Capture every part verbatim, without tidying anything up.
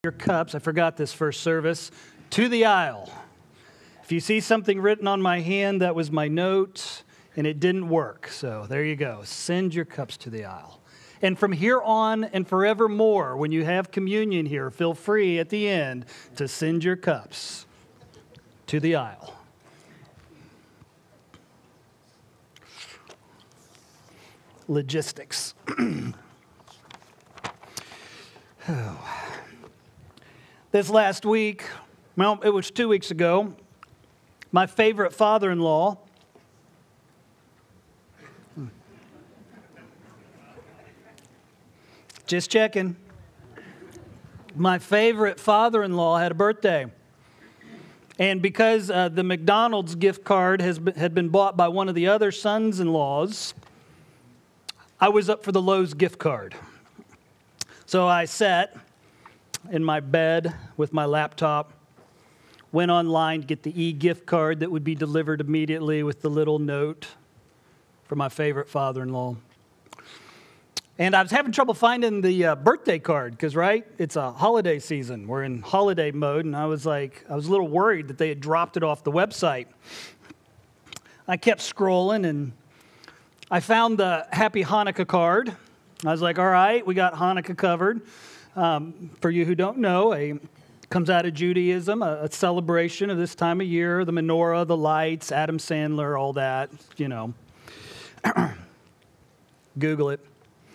Your cups, I forgot this first service, to the aisle. If you see something written on my hand, that was my note, and it didn't work. So there you go. Send your cups to the aisle. And from here on and forevermore, when you have communion here, feel free at the end to send your cups to the aisle. Logistics. Oh. This last week, well, it was two weeks ago, my favorite father-in-law, just checking, my favorite father-in-law had a birthday. And because uh, the McDonald's gift card has been, had been bought by one of the other sons-in-laws, I was up for the Lowe's gift card. So I sat in my bed with my laptop, went online to get the e-gift card that would be delivered immediately with the little note for my favorite father-in-law. And I was having trouble finding the uh, birthday card because, right, it's a holiday season. We're in holiday mode, and I was like, I was a little worried that they had dropped it off the website. I kept scrolling, and I found the Happy Hanukkah card. I was like, all right, we got Hanukkah covered. Um, for you who don't know, a comes out of Judaism, a, a celebration of this time of year, the menorah, the lights, Adam Sandler, all that, you know. Google it.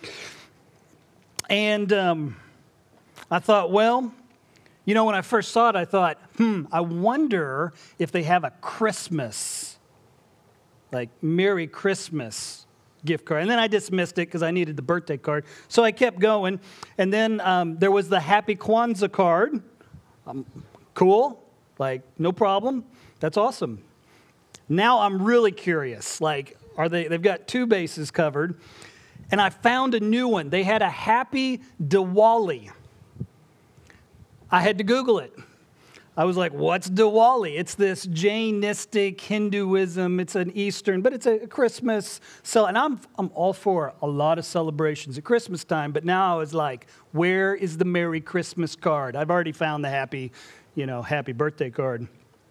And um, I thought, well, you know, when I first saw it, I thought, hmm, I wonder if they have a Christmas, like Merry Christmas gift card. And then I dismissed it because I needed the birthday card. So I kept going. And then um, there was the Happy Kwanzaa card. Um, cool. Like, no problem. That's awesome. Now I'm really curious. Like, are they, they've got two bases covered. And I found a new one. They had a Happy Diwali. I had to Google it. I was like, what's Diwali? It's this Jainistic Hinduism. It's an Eastern, but it's a Christmas. So, and I'm I'm all for a lot of celebrations at Christmas time, but now I was like, where is the Merry Christmas card? I've already found the happy, you know, happy birthday card.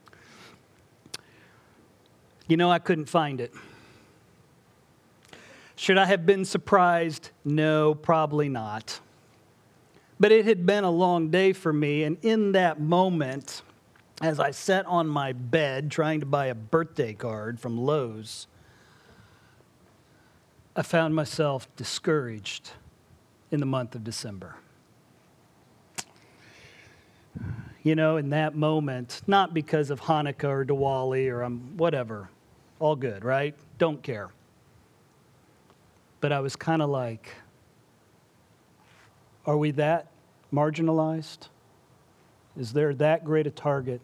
You know, I couldn't find it. Should I have been surprised? No, probably not. But it had been a long day for me, and in that moment, as I sat on my bed trying to buy a birthday card from Lowe's, I found myself discouraged in the month of December. You know, in that moment, not because of Hanukkah or Diwali or um, whatever, all good, right? Don't care. But I was kind of like, are we that marginalized? Is there that great a target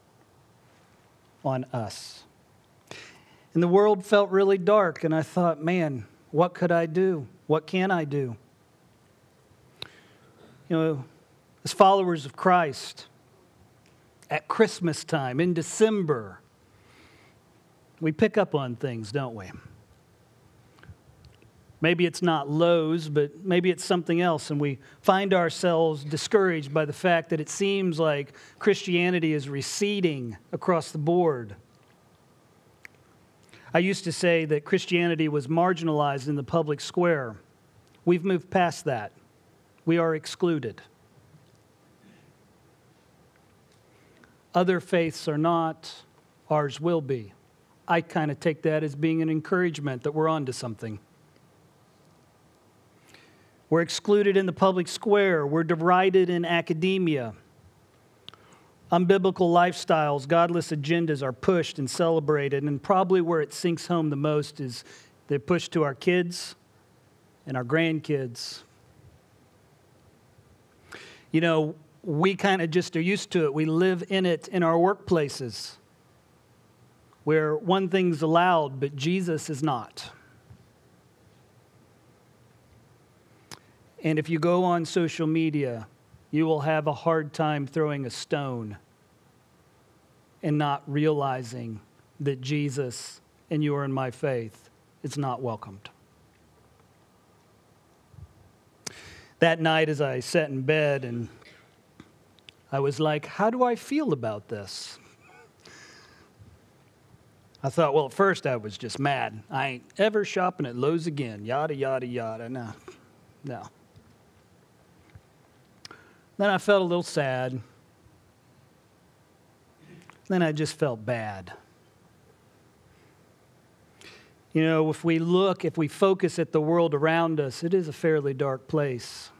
on us? And the world felt really dark, and I thought, man, what could I do? What can I do? You know, as followers of Christ, at Christmas time, in December, we pick up on things, don't we? Maybe it's not Lowe's, but maybe it's something else, and we find ourselves discouraged by the fact that it seems like Christianity is receding across the board. I used to say that Christianity was marginalized in the public square. We've moved past that. We are excluded. Other faiths are not, ours will be. I kind of take that as being an encouragement that we're on to something. We're excluded in the public square. We're derided in academia. Unbiblical lifestyles, godless agendas are pushed and celebrated. And probably where it sinks home the most is they're pushed to our kids and our grandkids. You know, we kind of just are used to it. We live in it in our workplaces where one thing's allowed, but Jesus is not. And if you go on social media, you will have a hard time throwing a stone and not realizing that Jesus and you are in my faith is not welcomed. That night as I sat in bed and I was like, how do I feel about this? I thought, well, at first I was just mad. I ain't ever shopping at Lowe's again. Yada, yada, yada. No, no. Then I felt a little sad. Then I just felt bad. You know, if we look, if we focus at the world around us, it is a fairly dark place.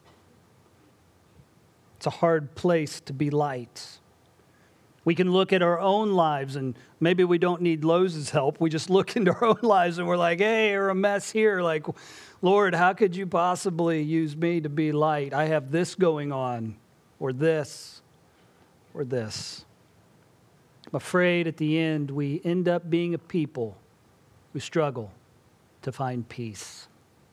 It's a hard place to be light. We can look at our own lives, and maybe we don't need Lowe's help. We just look into our own lives and we're like, hey, we're a mess here. Like, Lord, how could you possibly use me to be light? I have this going on, or this, or this. I'm afraid at the end we end up being a people who struggle to find peace.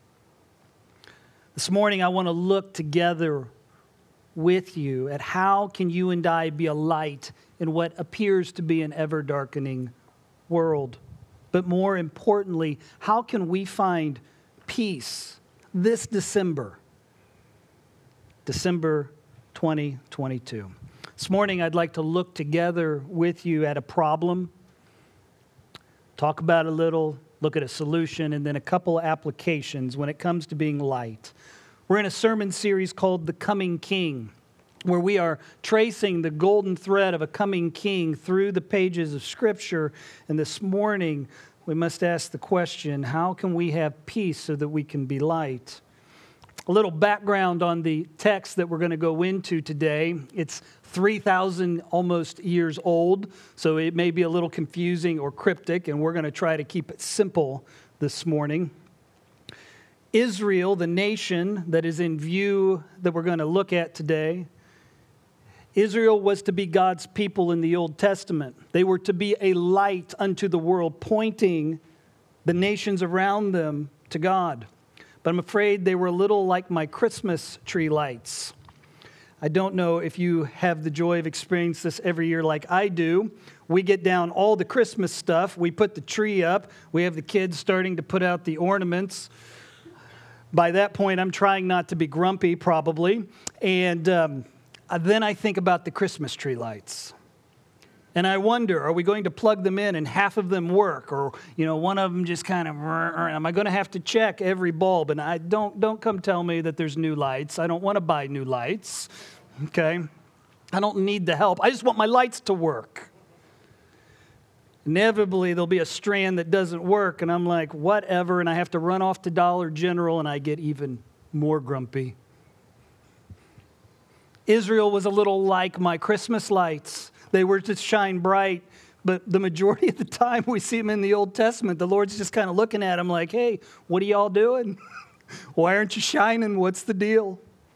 This morning I want to look together with you at how can you and I be a light in what appears to be an ever-darkening world. But more importantly, how can we find peace this December? December twenty twenty-two. This morning I'd like to look together with you at a problem, talk about it a little, look at a solution, and then a couple applications when it comes to being light. We're in a sermon series called The Coming King, where we are tracing the golden thread of a coming king through the pages of Scripture. And this morning, we must ask the question, how can we have peace so that we can be light? A little background on the text that we're going to go into today. It's three thousand almost years old, so it may be a little confusing or cryptic, and we're going to try to keep it simple this morning. Israel, the nation that is in view that we're going to look at today, Israel was to be God's people in the Old Testament. They were to be a light unto the world, pointing the nations around them to God. But I'm afraid they were a little like my Christmas tree lights. I don't know if you have the joy of experiencing this every year like I do. We get down all the Christmas stuff. We put the tree up. We have the kids starting to put out the ornaments. By that point, I'm trying not to be grumpy, probably. And um, then I think about the Christmas tree lights. And I wonder, are we going to plug them in and half of them work? Or, you know, one of them just kind of, am I going to have to check every bulb? And I don't, don't come tell me that there's new lights. I don't want to buy new lights, okay? I don't need the help. I just want my lights to work. Inevitably, there'll be a strand that doesn't work, and I'm like, whatever, and I have to run off to Dollar General, and I get even more grumpy. Israel was a little like my Christmas lights. They were to shine bright, but the majority of the time we see them in the Old Testament, the Lord's just kind of looking at them like, hey, what are y'all doing? Why aren't you shining? What's the deal?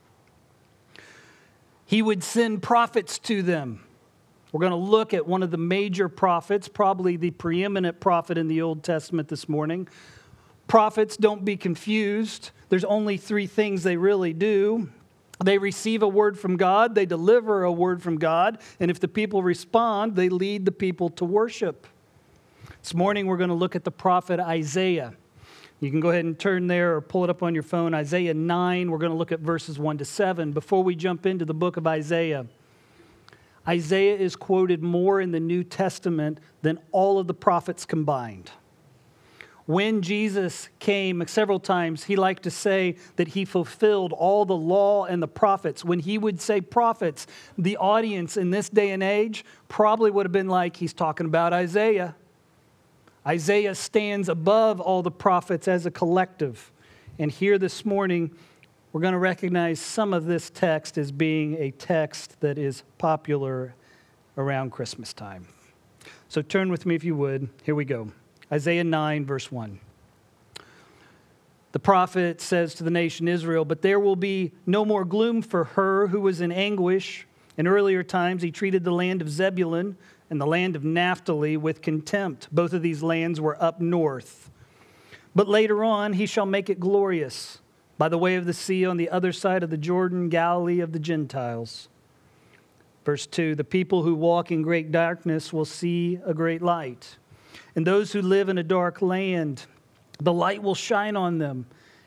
He would send prophets to them. We're going to look at one of the major prophets, probably the preeminent prophet in the Old Testament this morning. Prophets, don't be confused. There's only three things they really do. They receive a word from God, they deliver a word from God, and if the people respond, they lead the people to worship. This morning we're going to look at the prophet Isaiah. You can go ahead and turn there or pull it up on your phone. Isaiah nine, we're going to look at verses one to seven. Before we jump into the book of Isaiah, Isaiah is quoted more in the New Testament than all of the prophets combined. When Jesus came several times, he liked to say that he fulfilled all the law and the prophets. When he would say prophets, the audience in this day and age probably would have been like, he's talking about Isaiah. Isaiah stands above all the prophets as a collective. And here this morning, we're going to recognize some of this text as being a text that is popular around Christmas time. So turn with me if you would. Here we go. Isaiah nine, verse one. The prophet says to the nation Israel, "But there will be no more gloom for her who was in anguish. In earlier times he treated the land of Zebulun and the land of Naphtali with contempt. Both of these lands were up north. But later on he shall make it glorious, by the way of the sea on the other side of the Jordan, Galilee of the Gentiles." Verse two, "The people who walk in great darkness will see a great light. And those who live in a dark land, the light will shine on them.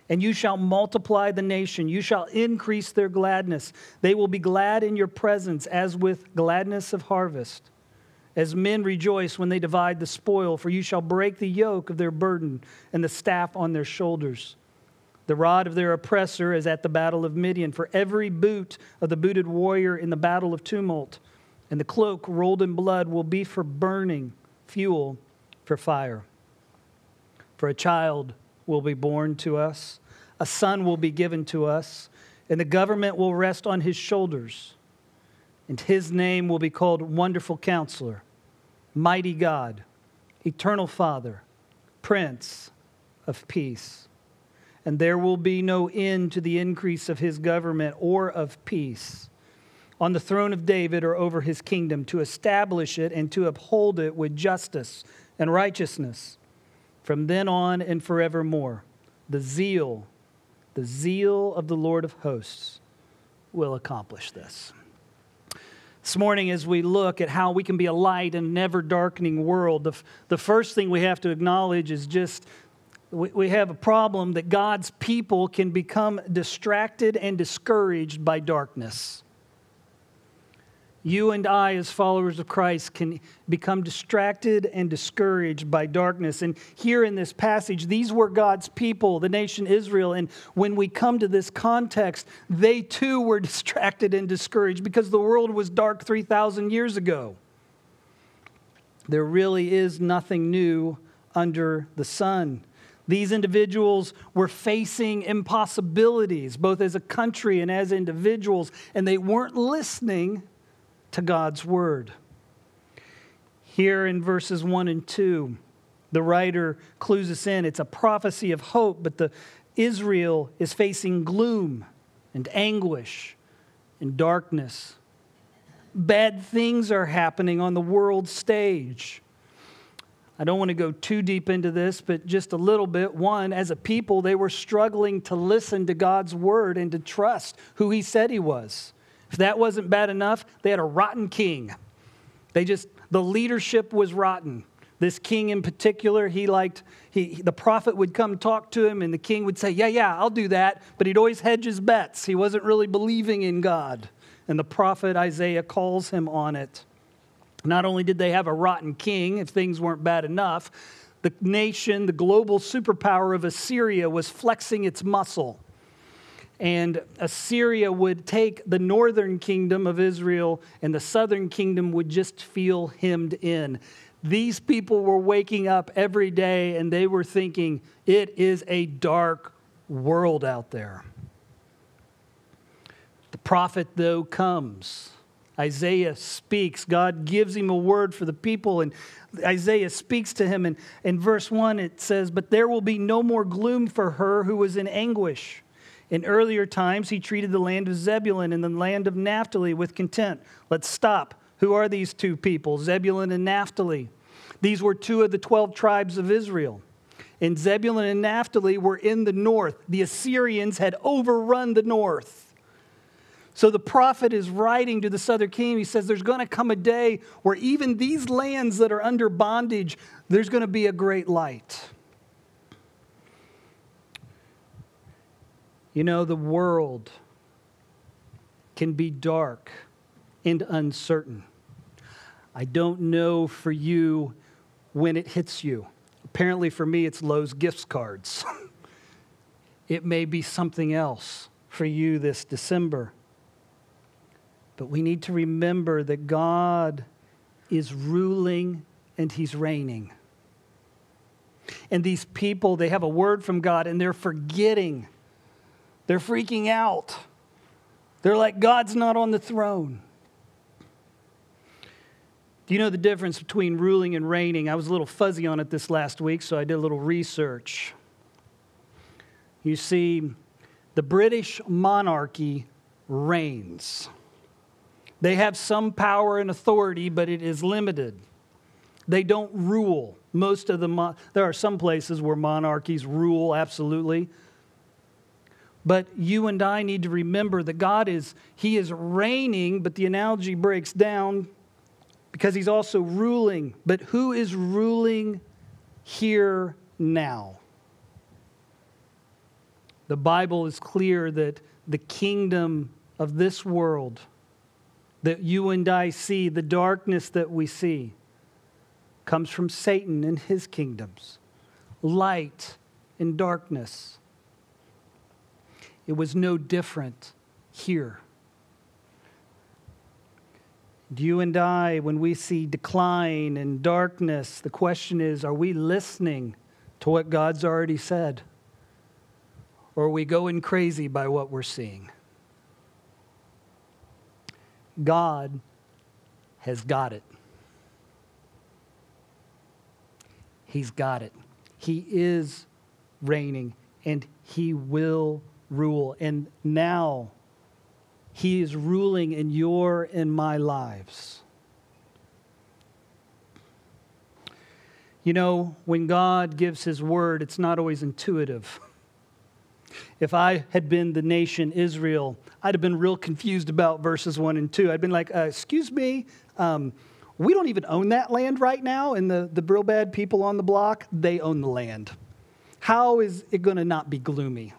And you shall multiply the nation. You shall increase their gladness. They will be glad in your presence as with gladness of harvest. As men rejoice when they divide the spoil, for you shall break the yoke of their burden and the staff on their shoulders. The rod of their oppressor is at the battle of Midian, for every boot of the booted warrior in the battle of tumult. And the cloak rolled in blood will be for burning, fuel for fire. For a child will be born to us, a son will be given to us, and the government will rest on his shoulders. And his name will be called Wonderful Counselor, Mighty God, Eternal Father, Prince of Peace. And there will be no end to the increase of his government or of peace on the throne of David or over his kingdom, to establish it and to uphold it with justice and righteousness from then on and forevermore. The zeal, the zeal of the Lord of hosts will accomplish this. This morning, as we look at how we can be a light in an ever-darkening world, the, the first thing we have to acknowledge is just we, we have a problem that God's people can become distracted and discouraged by darkness. You and I, as followers of Christ, can become distracted and discouraged by darkness. And here in this passage, these were God's people, the nation Israel. And when we come to this context, they too were distracted and discouraged because the world was dark three thousand years ago. There really is nothing new under the sun. These individuals were facing impossibilities, both as a country and as individuals, and they weren't listening to God's word. Here in verses one and two, the writer clues us in. It's a prophecy of hope, but the Israel is facing gloom and anguish and darkness. Bad things are happening on the world stage. I don't want to go too deep into this, but just a little bit. One, as a people, they were struggling to listen to God's word and to trust who he said he was. If that wasn't bad enough, they had a rotten king. They just, the leadership was rotten. This king in particular, he liked, he, the prophet would come talk to him and the king would say, yeah, yeah, I'll do that. But he'd always hedge his bets. He wasn't really believing in God. And the prophet Isaiah calls him on it. Not only did they have a rotten king, if things weren't bad enough, the nation, the global superpower of Assyria was flexing its muscle. And Assyria would take the northern kingdom of Israel and the southern kingdom would just feel hemmed in. These people were waking up every day and they were thinking, it is a dark world out there. The prophet, though, comes. Isaiah speaks. God gives him a word for the people, and Isaiah speaks to him. And in verse one, it says, but there will be no more gloom for her who was in anguish. In earlier times, he treated the land of Zebulun and the land of Naphtali with contempt. Let's stop. Who are these two people, Zebulun and Naphtali? These were two of the twelve tribes of Israel. And Zebulun and Naphtali were in the north. The Assyrians had overrun the north. So the prophet is writing to the southern kingdom. He says there's going to come a day where even these lands that are under bondage, there's going to be a great light. You know, the world can be dark and uncertain. I don't know for you when it hits you. Apparently for me, it's Lowe's gift cards. It may be something else for you this December. But we need to remember that God is ruling and he's reigning. And these people, they have a word from God and they're forgetting. They're freaking out. They're like, God's not on the throne. Do you know the difference between ruling and reigning? I was a little fuzzy on it this last week, so I did a little research. You see, the British monarchy reigns. They have some power and authority, but it is limited. They don't rule. Most of the, mon- there are some places where monarchies rule, absolutely. But you and I need to remember that God is, he is reigning, but the analogy breaks down because he's also ruling. But who is ruling here now? The Bible is clear that the kingdom of this world that you and I see, the darkness that we see, comes from Satan and his kingdoms. Light and darkness. It was no different here. And you and I, when we see decline and darkness, the question is, are we listening to what God's already said? Or are we going crazy by what we're seeing? God has got it. He's got it. He is reigning, and He will rule. And now, He is ruling in your and my lives. You know, when God gives His word, it's not always intuitive. If I had been the nation Israel, I'd have been real confused about verses one and two. I'd been like, uh, excuse me, um, we don't even own that land right now, and the, the real bad people on the block, they own the land. How is it going to not be gloomy?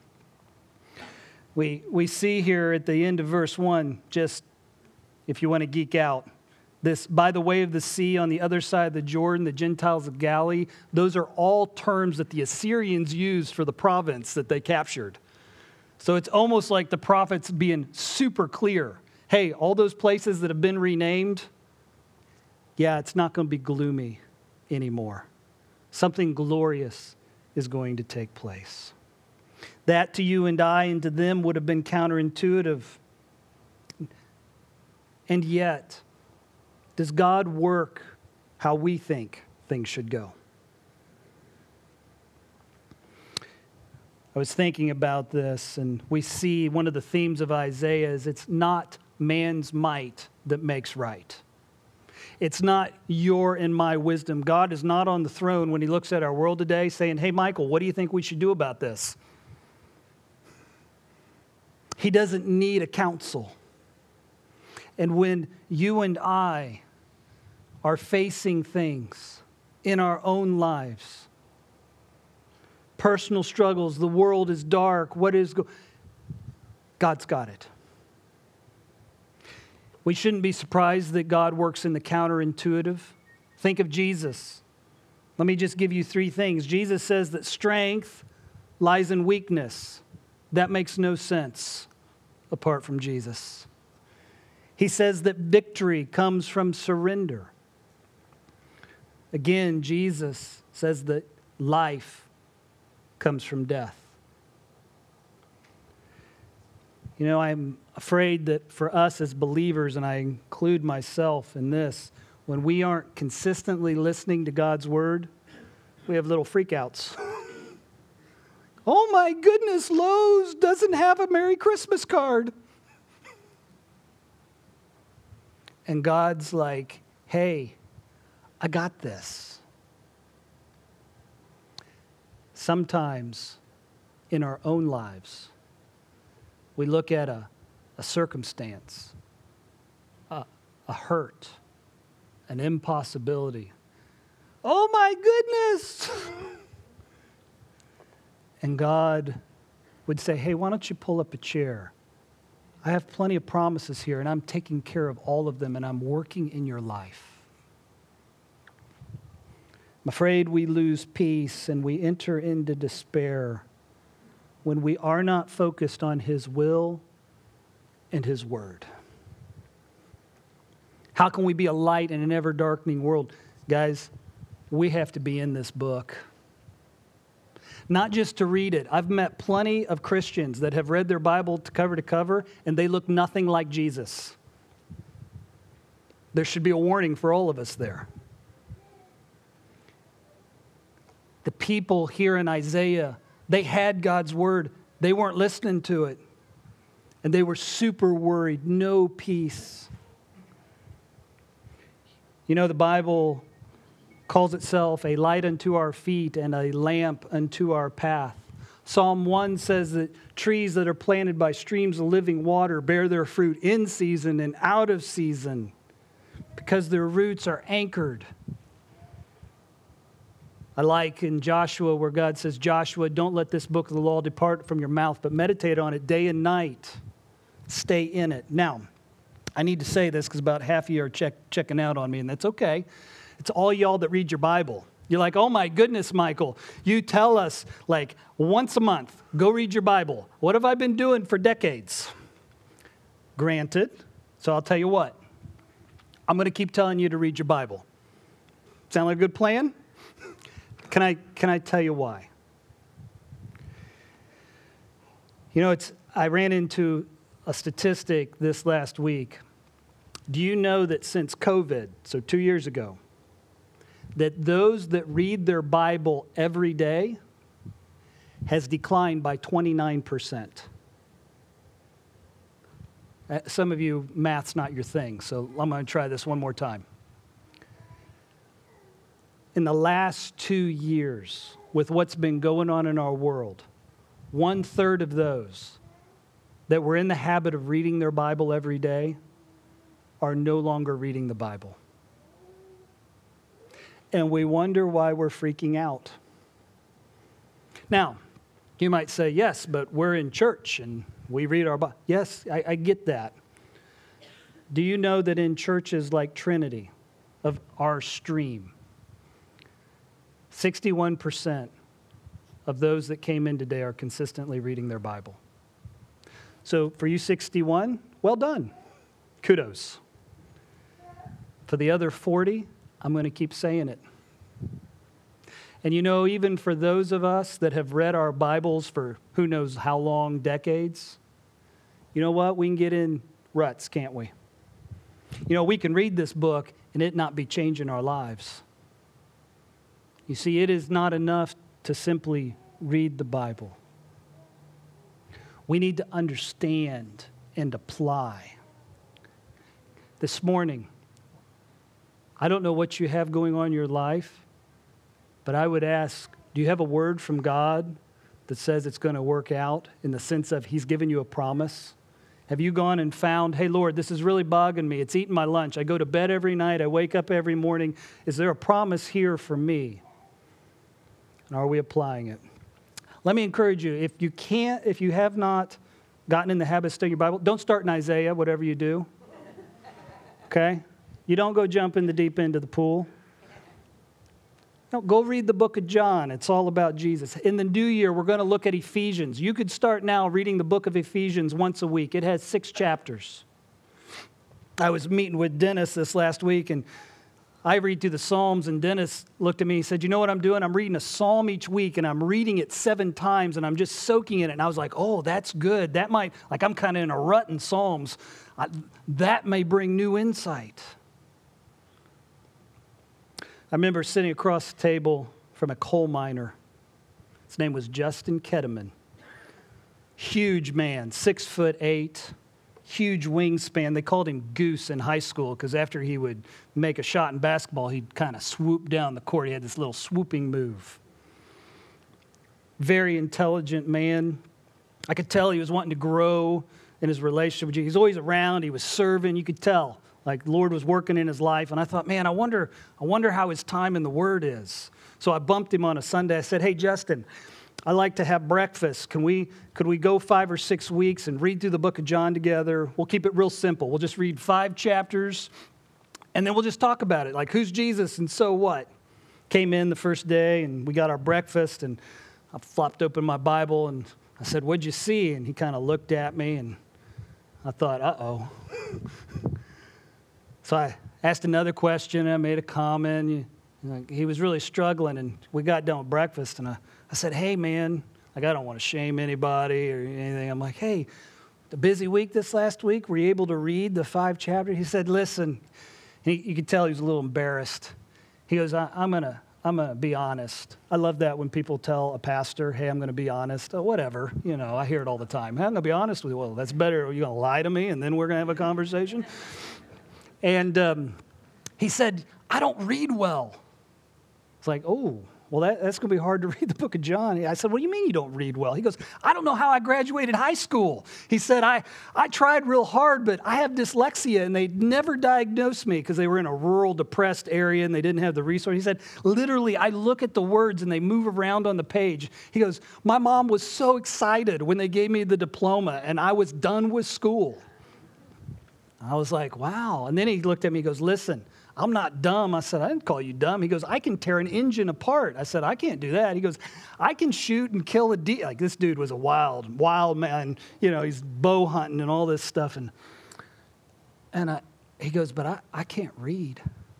We, we see here at the end of verse one, just if you want to geek out, this, by the way of the sea on the other side of the Jordan, the Gentiles of Galilee, those are all terms that the Assyrians used for the province that they captured. So it's almost like the prophets being super clear. Hey, all those places that have been renamed, yeah, it's not going to be gloomy anymore. Something glorious is going to take place. That to you and I and to them would have been counterintuitive. And yet, does God work how we think things should go? I was thinking about this, and we see one of the themes of Isaiah is it's not man's might that makes right. It's not your and my wisdom. God is not on the throne when He looks at our world today saying, hey, Michael, what do you think we should do about this? He doesn't need a counsel. And when you and I are facing things in our own lives, personal struggles, the world is dark, what is go- God's got it. We shouldn't be surprised that God works in the counterintuitive. Think of Jesus. Let me just give you three things. Jesus says that strength lies in weakness. That makes no sense apart from Jesus. He says that victory comes from surrender. Again, Jesus says that life comes from death. You know, I'm afraid that for us as believers, and I include myself in this, when we aren't consistently listening to God's word, we have little freakouts. Oh my goodness, Lowe's doesn't have a Merry Christmas card. And God's like, hey, I got this. Sometimes in our own lives, we look at a, a circumstance, a, a hurt, an impossibility. Oh my goodness! And God would say, hey, why don't you pull up a chair? I have plenty of promises here, and I'm taking care of all of them, and I'm working in your life. I'm afraid we lose peace and we enter into despair when we are not focused on His will and His word. How can we be a light in an ever-darkening world? Guys, we have to be in this book. Not just to read it. I've met plenty of Christians that have read their Bible to cover to cover, and they look nothing like Jesus. There should be a warning for all of us there. The people here in Isaiah, they had God's word. They weren't listening to it. And they were super worried. No peace. You know, the Bible calls itself a light unto our feet and a lamp unto our path. Psalm one says that trees that are planted by streams of living water bear their fruit in season and out of season because their roots are anchored. I like in Joshua where God says, Joshua, don't let this book of the law depart from your mouth, but meditate on it day and night. Stay in it. Now, I need to say this because about half of you are check, checking out on me, and that's okay. It's all y'all that read your Bible. You're like, oh my goodness, Michael, you tell us like once a month, go read your Bible. What have I been doing for decades? Granted. So I'll tell you what. I'm going to keep telling you to read your Bible. Sound like a good plan? Can I, can I tell you why? You know, it's. I ran into a statistic this last week. Do you know that since COVID, so two years ago, that those that read their Bible every day has declined by twenty-nine percent? Some of you, math's not your thing, so I'm going to try this one more time. In the last two years, with what's been going on in our world, one-third of those that were in the habit of reading their Bible every day are no longer reading the Bible. And we wonder why we're freaking out. Now, you might say, yes, but we're in church and we read our Bible. Yes, I, I get that. Do you know that in churches like Trinity, of our stream, sixty-one percent of those that came in today are consistently reading their Bible. So for you sixty-one, well done. Kudos. For the other forty, I'm going to keep saying it. And you know, even for those of us that have read our Bibles for who knows how long, decades, you know what? We can get in ruts, can't we? You know, we can read this book and it not be changing our lives. You see, it is not enough to simply read the Bible. We need to understand and apply. This morning, I don't know what you have going on in your life, but I would ask, do you have a word from God that says it's going to work out in the sense of He's given you a promise? Have you gone and found, hey, Lord, this is really bugging me. It's eating my lunch. I go to bed every night. I wake up every morning. Is there a promise here for me? And are we applying it? Let me encourage you, if you can't, if you have not gotten in the habit of studying your Bible, don't start in Isaiah, whatever you do. Okay? You don't go jump in the deep end of the pool. No, go read the book of John. It's all about Jesus. In the new year, we're going to look at Ephesians. You could start now reading the book of Ephesians once a week. It has six chapters. I was meeting with Dennis this last week, and I read through the Psalms, and Dennis looked at me and said, you know what I'm doing? I'm reading a psalm each week, and I'm reading it seven times, and I'm just soaking in it. And I was like, oh, that's good. That might, like I'm kind of in a rut in Psalms. I, that may bring new insight. I remember sitting across the table from a coal miner. His name was Justin Ketterman. Huge man, six foot eight. Huge wingspan. They called him Goose in high school because after he would make a shot in basketball, he'd kind of swoop down the court. He had this little swooping move. Very intelligent man. I could tell he was wanting to grow in his relationship with Jesus. He's always around. He was serving. You could tell, like the Lord was working in his life. And I thought, man, I wonder, I wonder how his time in the Word is. So I bumped him on a Sunday. I said, hey, Justin, I like to have breakfast. Can we, could we go five or six weeks and read through the book of John together? We'll keep it real simple. We'll just read five chapters, and then we'll just talk about it. Like, who's Jesus and so what? Came in the first day, and we got our breakfast, and I flopped open my Bible, and I said, what'd you see? And he kind of looked at me, and I thought, uh-oh. So I asked another question, and I made a comment. He was really struggling, and we got done with breakfast, and I I said, hey, man, like I don't want to shame anybody or anything. I'm like, hey, the busy week this last week, were you able to read the five chapters? He said, listen, he, you could tell he was a little embarrassed. He goes, I, I'm going to I'm gonna be honest. I love that when people tell a pastor, hey, I'm going to be honest. Oh, whatever, you know, I hear it all the time. Hey, I'm going to be honest with you. Well, that's better. Are you going to lie to me and then we're going to have a conversation? And um, he said, I don't read well. It's like, oh, well, that, that's going to be hard to read the book of John. I said, what do you mean you don't read well? He goes, I don't know how I graduated high school. He said, I, I tried real hard, but I have dyslexia, and they never diagnosed me because they were in a rural, depressed area, and they didn't have the resource. He said, literally, I look at the words, and they move around on the page. He goes, my mom was so excited when they gave me the diploma, and I was done with school. I was like, wow. And then he looked at me, he goes, listen, I'm not dumb. I said, I didn't call you dumb. He goes, I can tear an engine apart. I said, I can't do that. He goes, I can shoot and kill a deer. Like, this dude was a wild, wild man. You know, he's bow hunting and all this stuff. And and I, he goes, but I, I can't read.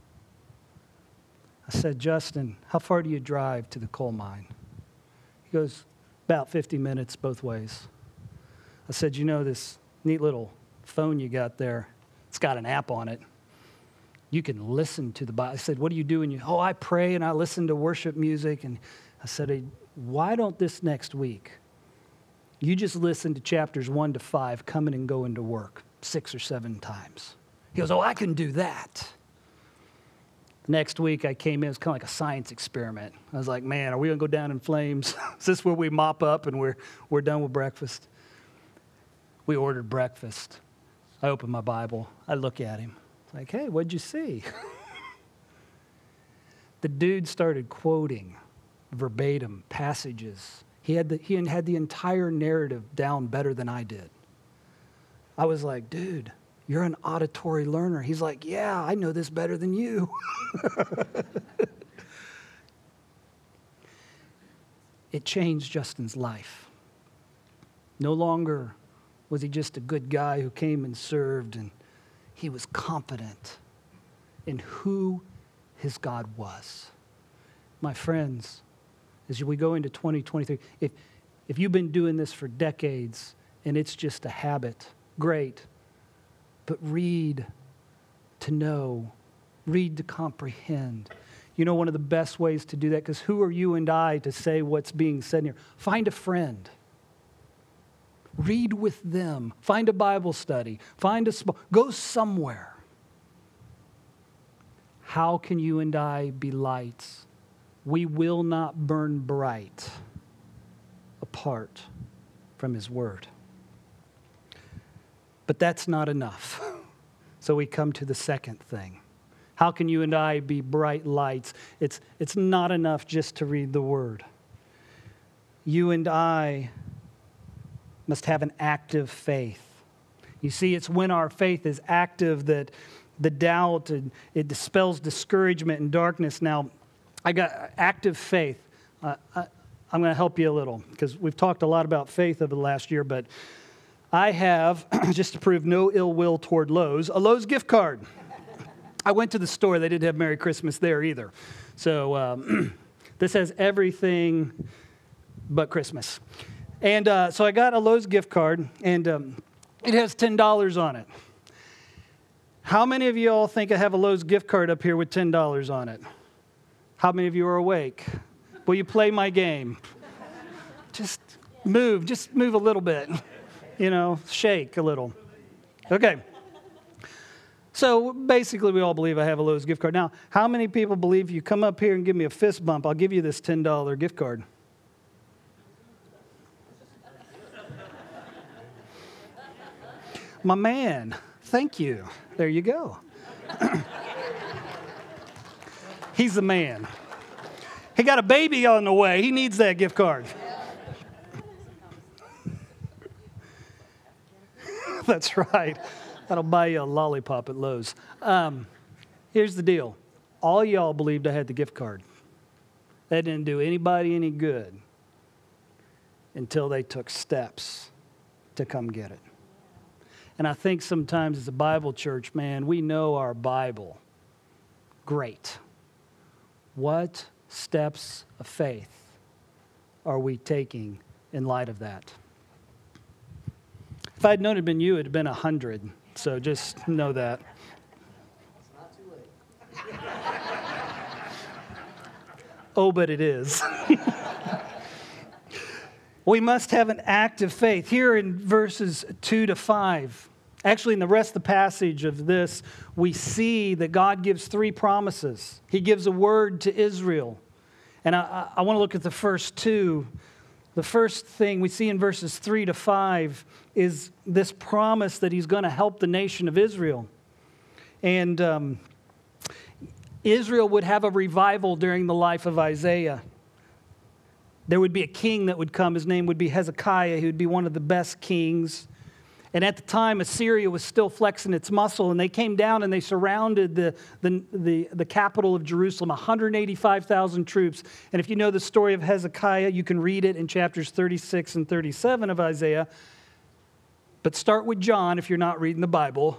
I said, Justin, how far do you drive to the coal mine? He goes, about fifty minutes both ways. I said, you know this neat little phone you got there? It's got an app on it. You can listen to the Bible. I said, what do you do? And you, oh, I pray and I listen to worship music. And I said, hey, why don't this next week, you just listen to chapters one to five, coming and going to work six or seven times. He goes, oh, I can do that. Next week I came in, it was kind of like a science experiment. I was like, man, are we going to go down in flames? Is this where we mop up and we're, we're done with breakfast? We ordered breakfast. I open my Bible. I look at him. It's like, hey, what'd you see? The dude started quoting verbatim passages. He had the, he had the entire narrative down better than I did. I was like, dude, you're an auditory learner. He's like, yeah, I know this better than you. It changed Justin's life. No longer was he just a good guy who came and served, and he was confident in who his God was. My friends, as we go into twenty twenty-three, if, if you've been doing this for decades and it's just a habit, great. But read to know, read to comprehend. You know, one of the best ways to do that, because who are you and I to say what's being said here? Find a friend. Read with them. Find a Bible study. Find a sp- go somewhere. How can you and I be lights? We will not burn bright apart from His Word. But that's not enough. So we come to the second thing. How can you and I be bright lights? It's, it's not enough just to read the Word. You and I must have an active faith. You see, it's when our faith is active that the doubt, and it dispels discouragement and darkness. Now, I got active faith. Uh, I, I'm going to help you a little, because we've talked a lot about faith over the last year, but I have, just to prove no ill will toward Lowe's, a Lowe's gift card. I went to the store. They didn't have Merry Christmas there either. So um, this has everything but Christmas. And uh, so I got a Lowe's gift card, and um, it has ten dollars on it. How many of you all think I have a Lowe's gift card up here with ten dollars on it? How many of you are awake? Will you play my game? Just move, just move a little bit. You know, shake a little. Okay. So basically we all believe I have a Lowe's gift card. Now, how many people believe if you come up here and give me a fist bump, I'll give you this ten dollars gift card? My man, thank you. There you go. He's the man. He got a baby on the way. He needs that gift card. That's right. That'll buy you a lollipop at Lowe's. Um, here's the deal. All y'all believed I had the gift card. That didn't do anybody any good until they took steps to come get it. And I think sometimes as a Bible church, man, we know our Bible. Great. What steps of faith are we taking in light of that? If I'd known it had been you, it would have been a hundred. So just know that. It's not too late. Oh, but it is. We must have an active faith. Here in verses two to five, actually in the rest of the passage of this, we see that God gives three promises. He gives a word to Israel, And I, I want to look at the first two. The first thing we see in verses three to five is this promise that he's going to help the nation of Israel. And um, Israel would have a revival during the life of Isaiah. There would be a king that would come. His name would be Hezekiah. He would be one of the best kings. And at the time, Assyria was still flexing its muscle, and they came down and they surrounded the, the, the, the capital of Jerusalem, one hundred eighty-five thousand troops. And if you know the story of Hezekiah, you can read it in chapters thirty-six and thirty-seven of Isaiah. But start with John if you're not reading the Bible.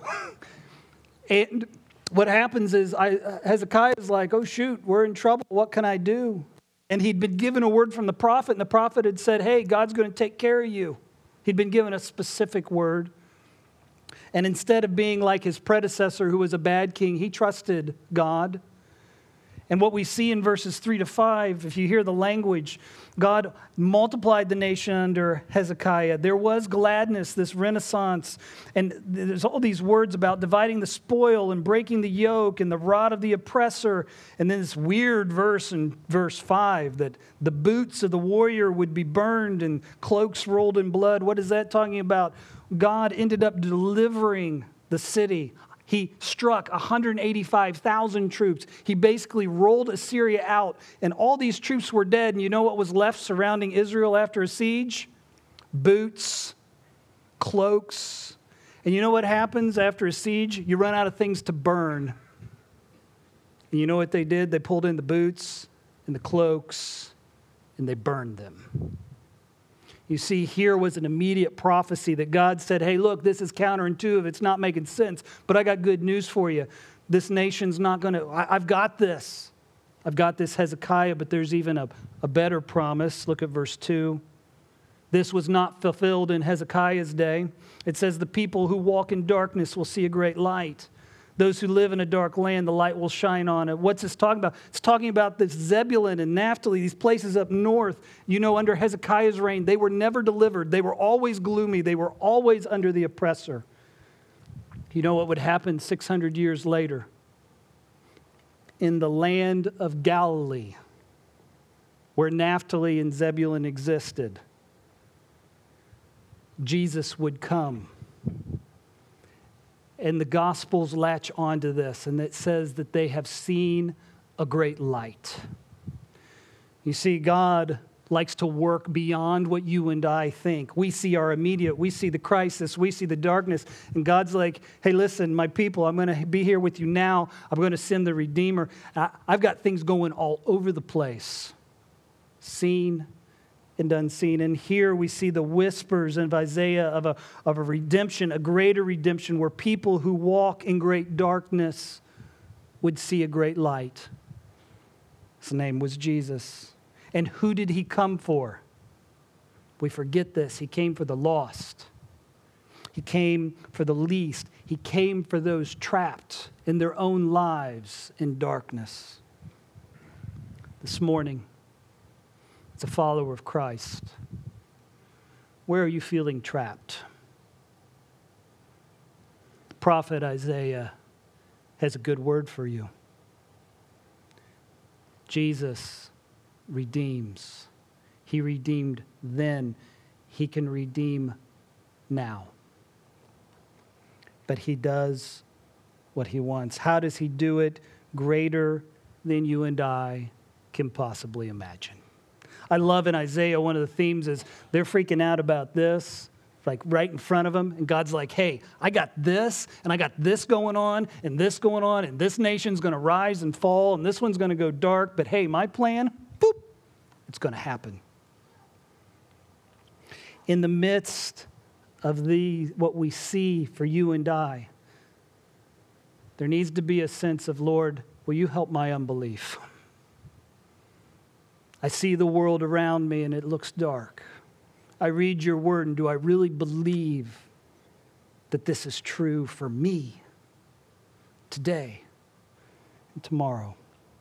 And what happens is I, Hezekiah is like, oh, shoot, we're in trouble. What can I do? And he'd been given a word from the prophet, and the prophet had said, hey, God's going to take care of you. He'd been given a specific word. And instead of being like his predecessor, who was a bad king, he trusted God. And what we see in verses three to five, if you hear the language, God multiplied the nation under Hezekiah. There was gladness, this renaissance. And there's all these words about dividing the spoil and breaking the yoke and the rod of the oppressor. And then this weird verse in verse five that the boots of the warrior would be burned and cloaks rolled in blood. What is that talking about? God ended up delivering the city. He struck one hundred eighty-five thousand troops. He basically rolled Assyria out, and all these troops were dead. And you know what was left surrounding Israel after a siege? Boots, cloaks. And you know what happens after a siege? You run out of things to burn. And you know what they did? They pulled in the boots and the cloaks, and they burned them. You see, here was an immediate prophecy that God said, hey, look, this is counterintuitive. It's not making sense. But I got good news for you. This nation's not going to, I've got this. I've got this Hezekiah, but there's even a, a better promise. Look at verse two. This was not fulfilled in Hezekiah's day. It says, the people who walk in darkness will see a great light. Those who live in a dark land, the light will shine on it. What's this talking about? It's talking about this Zebulun and Naphtali, these places up north. You know, under Hezekiah's reign, they were never delivered. They were always gloomy. They were always under the oppressor. You know what would happen six hundred years later? In the land of Galilee, where Naphtali and Zebulun existed, Jesus would come. And the Gospels latch onto this, and it says that they have seen a great light. You see, God likes to work beyond what you and I think. We see our immediate, we see the crisis, we see the darkness, and God's like, hey, listen, my people, I'm going to be here with you now. I'm going to send the Redeemer. I've got things going all over the place, seen and unseen. And here we see the whispers of Isaiah of a, of a redemption, a greater redemption, where people who walk in great darkness would see a great light. His name was Jesus. And who did he come for? We forget this. He came for the lost. He came for the least. He came for those trapped in their own lives in darkness. This morning, as a follower of Christ, where are you feeling trapped? The prophet Isaiah has a good word for you. Jesus redeems. He redeemed then. He can redeem now. But he does what he wants. How does he do it? Greater than you and I can possibly imagine. I love in Isaiah, one of the themes is they're freaking out about this, like right in front of them. And God's like, hey, I got this, and I got this going on, and this going on, and this nation's going to rise and fall, and this one's going to go dark. But hey, my plan, boop, it's going to happen. In the midst of the what we see for you and I, there needs to be a sense of, Lord, will you help my unbelief? I see the world around me and it looks dark. I read your word, and do I really believe that this is true for me today and tomorrow?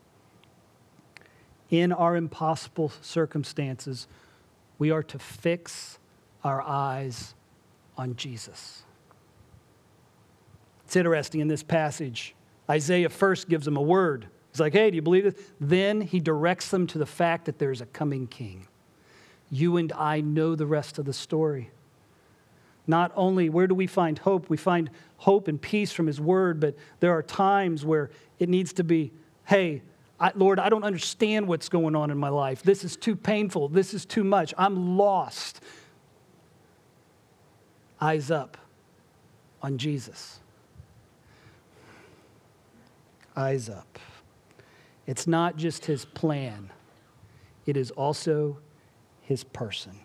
In our impossible circumstances, we are to fix our eyes on Jesus. It's interesting in this passage, Isaiah first gives them a word. He's like, hey, do you believe this? Then he directs them to the fact that there's a coming king. You and I know the rest of the story. Not only where do we find hope? We find hope and peace from his word, but there are times where it needs to be, hey, I, Lord, I don't understand what's going on in my life. This is too painful. This is too much. I'm lost. Eyes up on Jesus. Eyes up. It's not just his plan. It is also his person.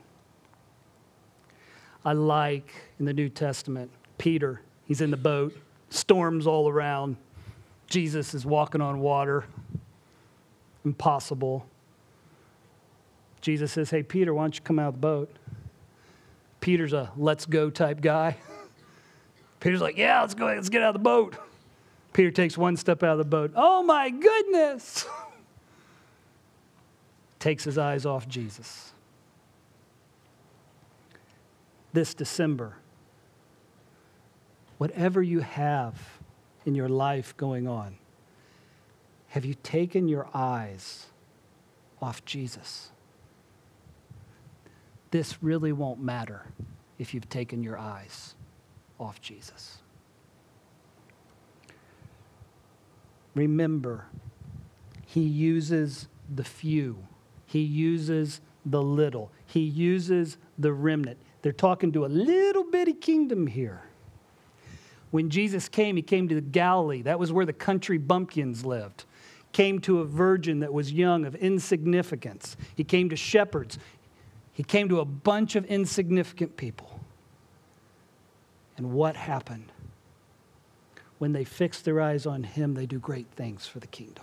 I like in the New Testament, Peter, he's in the boat, storms all around. Jesus is walking on water. Impossible. Jesus says, hey, Peter, why don't you come out of the boat? Peter's a let's go type guy. Peter's like, yeah, let's go, let's get out of the boat. Peter takes one step out of the boat. Oh my goodness. Takes his eyes off Jesus. This December, whatever you have in your life going on, have you taken your eyes off Jesus? This really won't matter if you've taken your eyes off Jesus. Remember, he uses the few. He uses the little. He uses the remnant. They're talking to a little bitty kingdom here. When Jesus came, he came to Galilee. That was where the country bumpkins lived. Came to a virgin that was young, of insignificance. He came to shepherds. He came to a bunch of insignificant people. And what happened? When they fix their eyes on him, they do great things for the kingdom.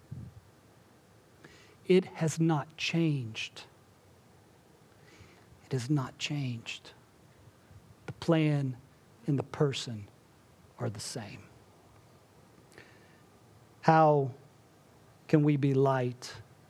It has not changed. It has not changed. The plan and the person are the same. How can we be light?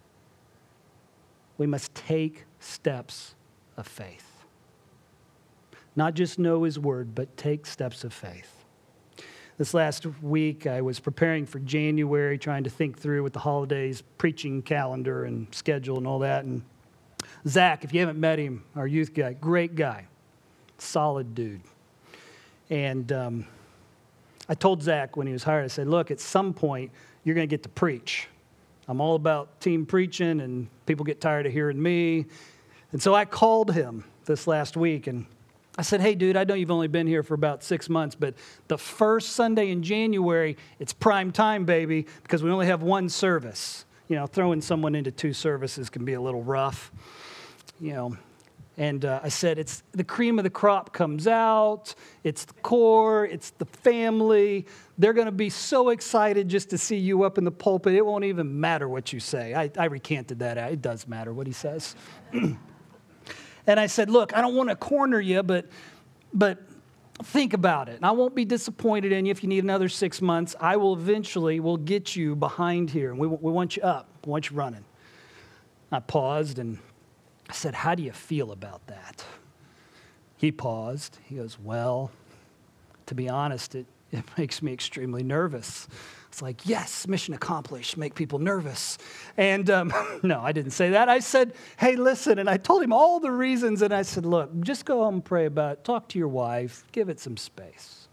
We must take steps of faith. Not just know his word, but take steps of faith. This last week, I was preparing for January, trying to think through with the holidays, preaching calendar and schedule and all that. And Zach, if you haven't met him, our youth guy, great guy, solid dude. And um, I told Zach when he was hired, I said, look, at some point, you're going to get to preach. I'm all about team preaching, and people get tired of hearing me. And so I called him this last week, and I said, hey, dude, I know you've only been here for about six months, but the first Sunday in January, it's prime time, baby, because we only have one service. You know, throwing someone into two services can be a little rough, you know. And uh, I said, it's the cream of the crop comes out. It's the core. It's the family. They're going to be so excited just to see you up in the pulpit. It won't even matter what you say. I, I recanted that. It does matter what he says. And I said, look, I don't want to corner you, but but think about it. And I won't be disappointed in you if you need another six months. I will eventually will get you behind here. And we, we want you up. We want you running. I paused and I said, how do you feel about that? He paused. He goes, well, to be honest, it, it makes me extremely nervous. It's like, yes, mission accomplished, make people nervous. And um, no, I didn't say that. I said, hey, listen, and I told him all the reasons, and I said, look, just go home and pray about it. Talk to your wife. Give it some space.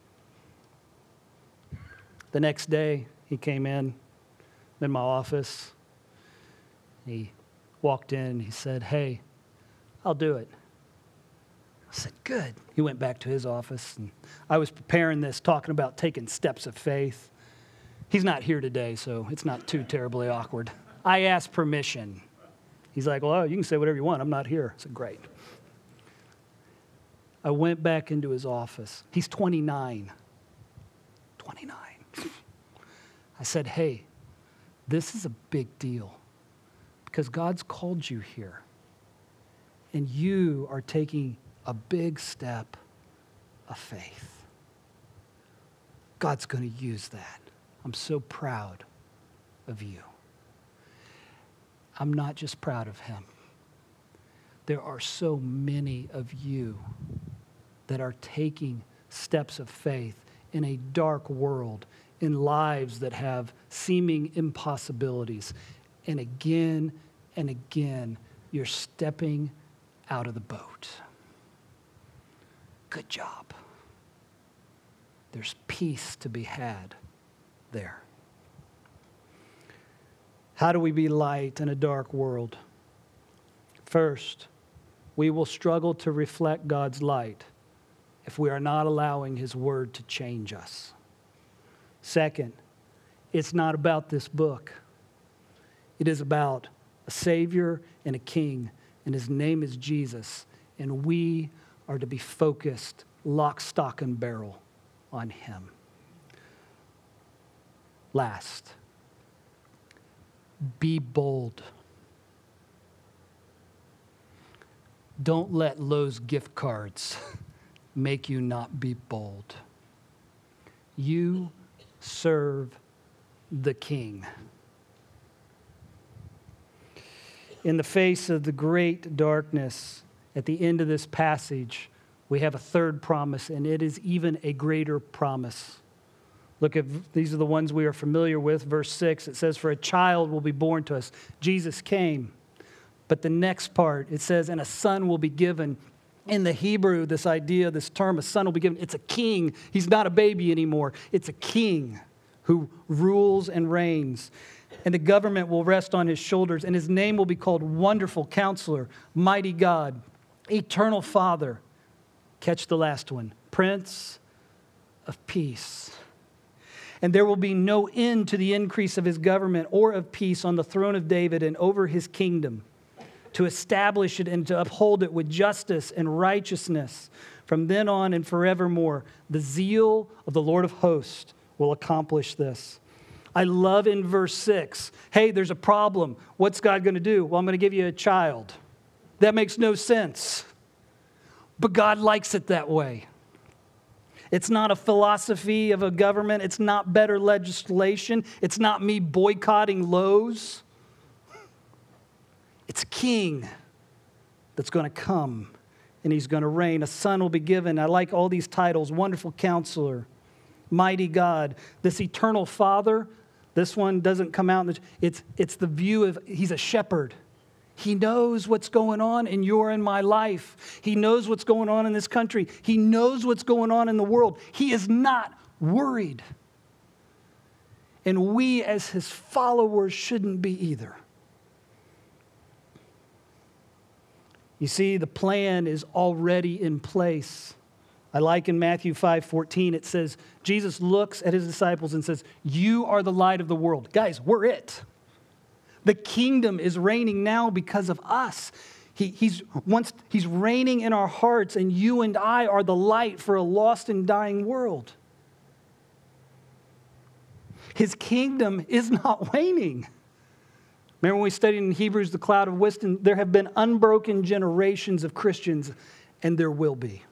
The next day, he came in, in my office. He walked in, he said, hey, I'll do it. I said, good. He went back to his office, and I was preparing this, talking about taking steps of faith. He's not here today, so it's not too terribly awkward. I asked permission. He's like, well, you can say whatever you want. I'm not here. I said, great. I went back into his office. He's twenty-nine. twenty-nine. I said, hey, this is a big deal because God's called you here, and you are taking a big step of faith. God's going to use that. I'm so proud of you. I'm not just proud of him. There are so many of you that are taking steps of faith in a dark world, in lives that have seeming impossibilities. And again and again, you're stepping out of the boat. Good job. There's peace to be had there. How do we be light in a dark world? First, we will struggle to reflect God's light if we are not allowing His Word to change us. Second, it's not about this book. It is about a Savior and a King, and His name is Jesus, and we are to be focused, lock, stock, and barrel on Him. Last, be bold. Don't let Lowe's gift cards make you not be bold. You serve the King. In the face of the great darkness, at the end of this passage, we have a third promise, and it is even a greater promise. Look at, these are the ones we are familiar with. Verse six, it says, "For a child will be born to us." Jesus came. But the next part, it says, "And a son will be given." In the Hebrew, this idea, this term, a son will be given. It's a king. He's not a baby anymore. It's a king who rules and reigns. And the government will rest on his shoulders, and his name will be called Wonderful Counselor, Mighty God, Eternal Father. Catch the last one. Prince of Peace. And there will be no end to the increase of his government or of peace on the throne of David and over his kingdom, to establish it and to uphold it with justice and righteousness from then on and forevermore. The zeal of the Lord of hosts will accomplish this. I love in verse six, hey, there's a problem. What's God going to do? Well, I'm going to give you a child. That makes no sense. But God likes it that way. It's not a philosophy of a government. It's not better legislation. It's not me boycotting Lowe's. It's a king that's going to come, and he's going to reign. A son will be given. I like all these titles. Wonderful Counselor, Mighty God, this Eternal Father. This one doesn't come out. In the, it's, it's the view of he's a shepherd. He knows what's going on in your and my life. He knows what's going on in this country. He knows what's going on in the world. He is not worried. And we as his followers shouldn't be either. You see, the plan is already in place. I like in Matthew five fourteen, it says, Jesus looks at his disciples and says, "You are the light of the world." Guys, we're it. The kingdom is reigning now because of us. He, he's, once, he's reigning in our hearts, and you and I are the light for a lost and dying world. His kingdom is not waning. Remember when we studied in Hebrews the cloud of wisdom? There have been unbroken generations of Christians, and there will be.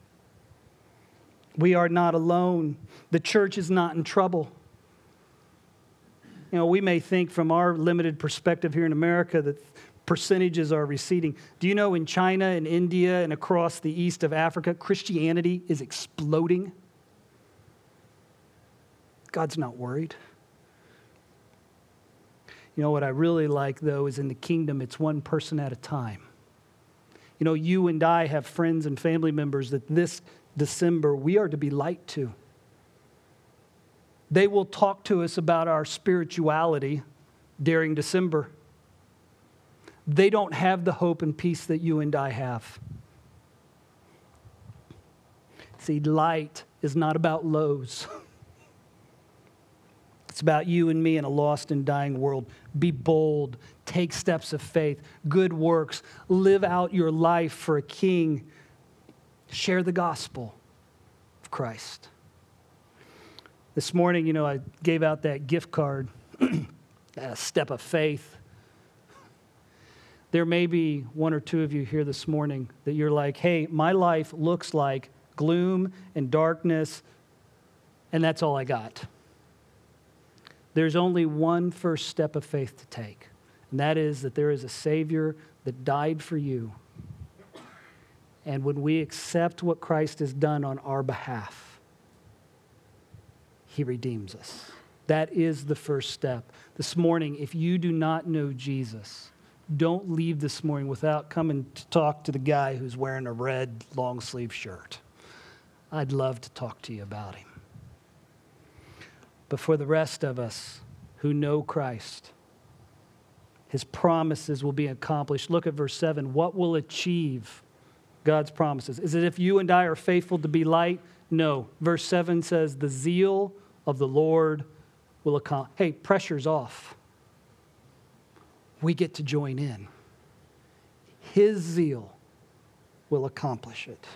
We are not alone. The church is not in trouble. You know, we may think from our limited perspective here in America that percentages are receding. Do you know in China and India and across the east of Africa, Christianity is exploding? God's not worried. You know what I really like, though, is in the kingdom, it's one person at a time. You know, you and I have friends and family members that this December we are to be light to. They will talk to us about our spirituality during December. They don't have the hope and peace that you and I have. See, light is not about Lowe's. It's about you and me in a lost and dying world. Be bold. Take steps of faith. Good works. Live out your life for a king. Share the gospel of Christ. This morning, you know, I gave out that gift card, a step of faith. There may be one or two of you here this morning that you're like, hey, my life looks like gloom and darkness, and that's all I got. There's only one first step of faith to take, and that is that there is a Savior that died for you. And when we accept what Christ has done on our behalf, He redeems us. That is the first step. This morning, if you do not know Jesus, don't leave this morning without coming to talk to the guy who's wearing a red long sleeve shirt. I'd love to talk to you about him. But for the rest of us who know Christ, his promises will be accomplished. Look at verse seven. What will achieve God's promises? Is it if you and I are faithful to be light? No. Verse seven says, the zeal of the Lord will accomplish. Hey, pressure's off. We get to join in. His zeal will accomplish it.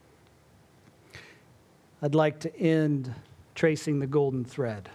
I'd like to end tracing the golden thread.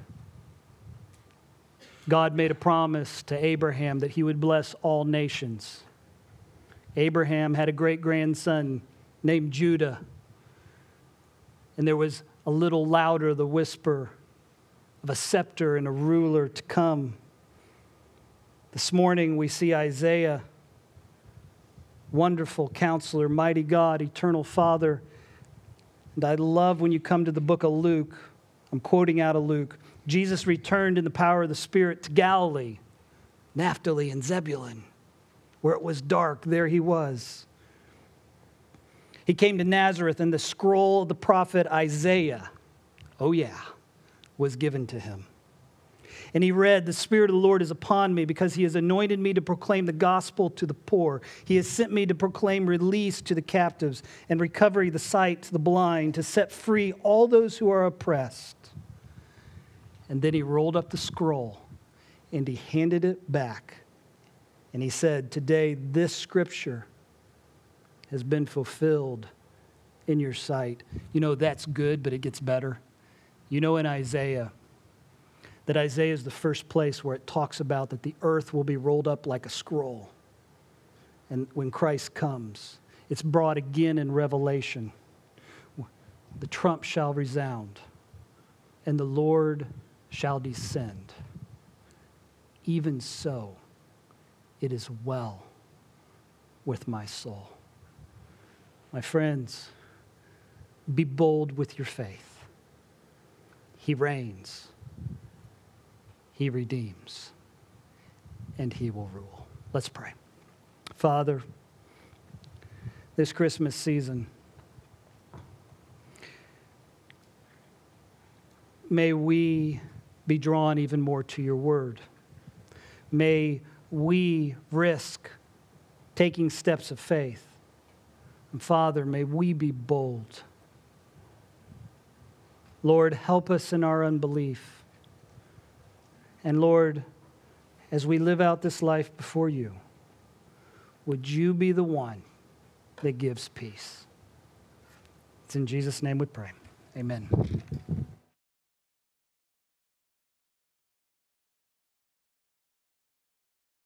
God made a promise to Abraham that he would bless all nations. Abraham had a great-grandson named Judah. And there was a little louder the whisper of a scepter and a ruler to come. This morning we see Isaiah, wonderful counselor, mighty God, eternal Father. And I love when you come to the book of Luke, I'm quoting out of Luke, Jesus returned in the power of the Spirit to Galilee, Naphtali and Zebulun, where it was dark, there he was. He came to Nazareth, and the scroll of the prophet Isaiah, oh yeah, was given to him. And he read, the Spirit of the Lord is upon me because he has anointed me to proclaim the gospel to the poor. He has sent me to proclaim release to the captives and recovery of the sight to the blind, to set free all those who are oppressed. And then he rolled up the scroll and he handed it back. And he said, today this scripture has been fulfilled in your sight. You know, that's good, but it gets better. You know, in Isaiah, that Isaiah is the first place where it talks about that the earth will be rolled up like a scroll. And when Christ comes, it's brought again in Revelation. The trump shall resound, and the Lord shall descend. Even so, it is well with my soul. My friends, be bold with your faith. He reigns. He redeems, and he will rule. Let's pray. Father, this Christmas season, may we be drawn even more to your word. May we risk taking steps of faith. And Father, may we be bold. Lord, help us in our unbelief. And Lord, as we live out this life before you, would you be the one that gives peace? It's in Jesus' name we pray. Amen.